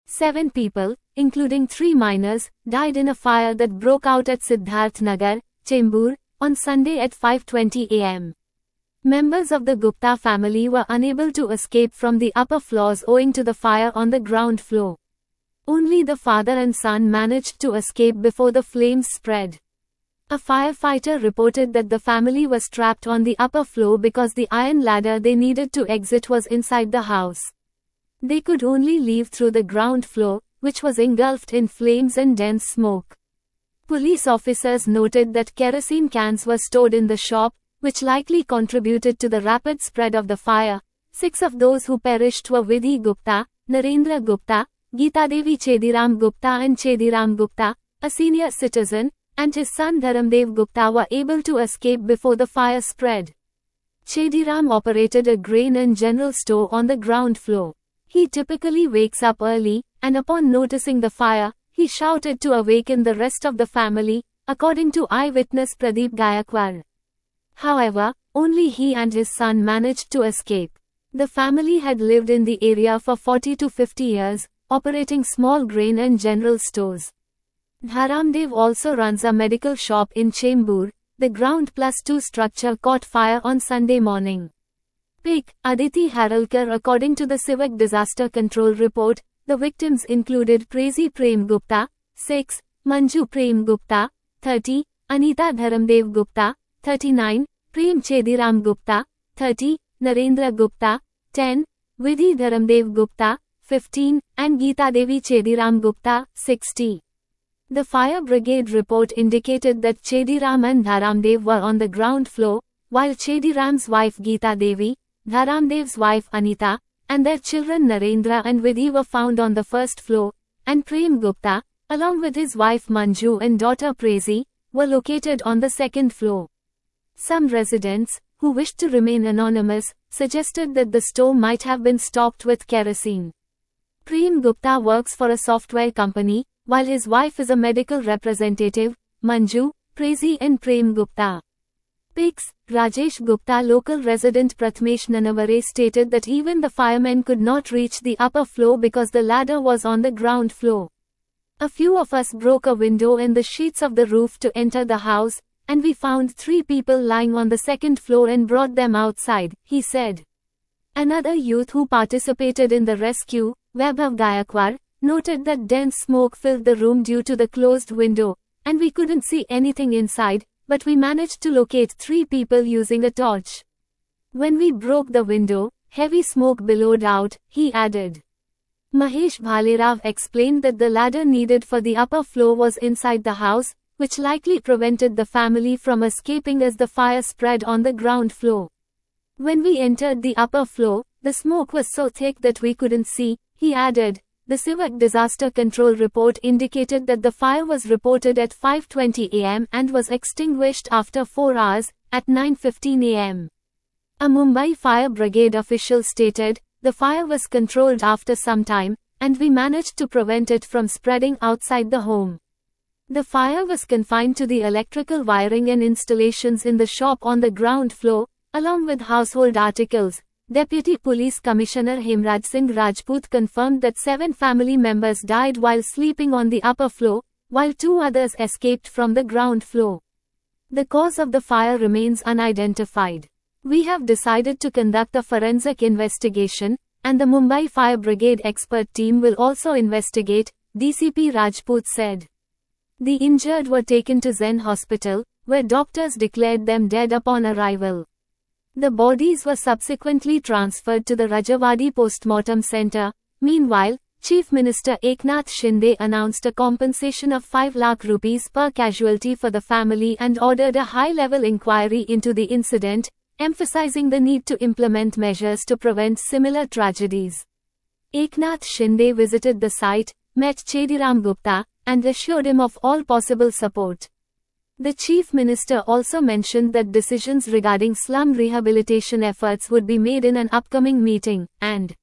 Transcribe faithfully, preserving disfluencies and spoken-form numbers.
Seven people, including three minors, died in a fire that broke out at Siddharth Nagar, Chembur, on Sunday at five twenty a m Members of the Gupta family were unable to escape from the upper floors owing to the fire on the ground floor. Only the father and son managed to escape before the flames spread. A firefighter reported that the family was trapped on the upper floor because the iron ladder they needed to exit was inside the house. They could only leave through the ground floor, which was engulfed in flames and dense smoke. Police officers noted that kerosene cans were stored in the shop, which likely contributed to the rapid spread of the fire. Six of those who perished were Vidhi Gupta, Narendra Gupta, Geetadevi Chediram Gupta and Chediram Gupta, a senior citizen, and his son Dharamdev Gupta were able to escape before the fire spread. Chediram operated a grain and general store on the ground floor. He typically wakes up early, and upon noticing the fire, he shouted to awaken the rest of the family, according to eyewitness Pradeep Gayakwar. However, only he and his son managed to escape. The family had lived in the area for forty to fifty years, operating small grain and general stores. Dharamdev also runs a medical shop in Chembur. The ground plus two structure caught fire on Sunday morning. Pic. Aditi Haralkar. According to the Civic Disaster Control Report, the victims included Prezi Prem Gupta, six, Manju Prem Gupta, thirty, Anita Dharamdev Gupta, thirty-nine, Prem Chediram Gupta, thirty, Narendra Gupta, ten, Vidhi Dharamdev Gupta, fifteen, and Geetadevi Chediram Gupta, sixty. The fire brigade report indicated that Chediram and Dharamdev were on the ground floor, while Chediram's wife Geeta Devi, Dharamdev's wife Anita, and their children Narendra and Vidhi were found on the first floor, and Prem Gupta, along with his wife Manju and daughter Prezi, were located on the second floor. Some residents, who wished to remain anonymous, suggested that the store might have been stocked with kerosene. Prem Gupta works for a software company, while his wife is a medical representative. Manju, Prezi and Prem Gupta. Pics. Rajesh Gupta. Local resident Prathamesh Nanavare stated that even the firemen could not reach the upper floor because the ladder was on the ground floor. A few of us broke a window in the sheets of the roof to enter the house, and we found three people lying on the second floor and brought them outside, he said. Another youth who participated in the rescue, Vaibhav Gayakwar, noted that dense smoke filled the room due to the closed window, and we couldn't see anything inside, but we managed to locate three people using a torch. When we broke the window, heavy smoke billowed out, he added. Mahesh Bhalerav explained that the ladder needed for the upper floor was inside the house, which likely prevented the family from escaping as the fire spread on the ground floor. When we entered the upper floor, the smoke was so thick that we couldn't see, he added. The Civic Disaster Control Report indicated that the fire was reported at five twenty a m and was extinguished after four hours, at nine fifteen a m A Mumbai Fire Brigade official stated, the fire was controlled after some time, and we managed to prevent it from spreading outside the home. The fire was confined to the electrical wiring and installations in the shop on the ground floor, along with household articles. Deputy Police Commissioner Hemraj Singh Rajput confirmed that seven family members died while sleeping on the upper floor, while two others escaped from the ground floor. The cause of the fire remains unidentified. We have decided to conduct a forensic investigation, and the Mumbai Fire Brigade expert team will also investigate, D C P Rajput said. The injured were taken to Zen Hospital, where doctors declared them dead upon arrival. The bodies were subsequently transferred to the Rajawadi Postmortem Center. Meanwhile, Chief Minister Eknath Shinde announced a compensation of five lakh rupees per casualty for the family and ordered a high-level inquiry into the incident, emphasizing the need to implement measures to prevent similar tragedies. Eknath Shinde visited the site, met Chediram Gupta, and assured him of all possible support. The Chief Minister also mentioned that decisions regarding slum rehabilitation efforts would be made in an upcoming meeting, and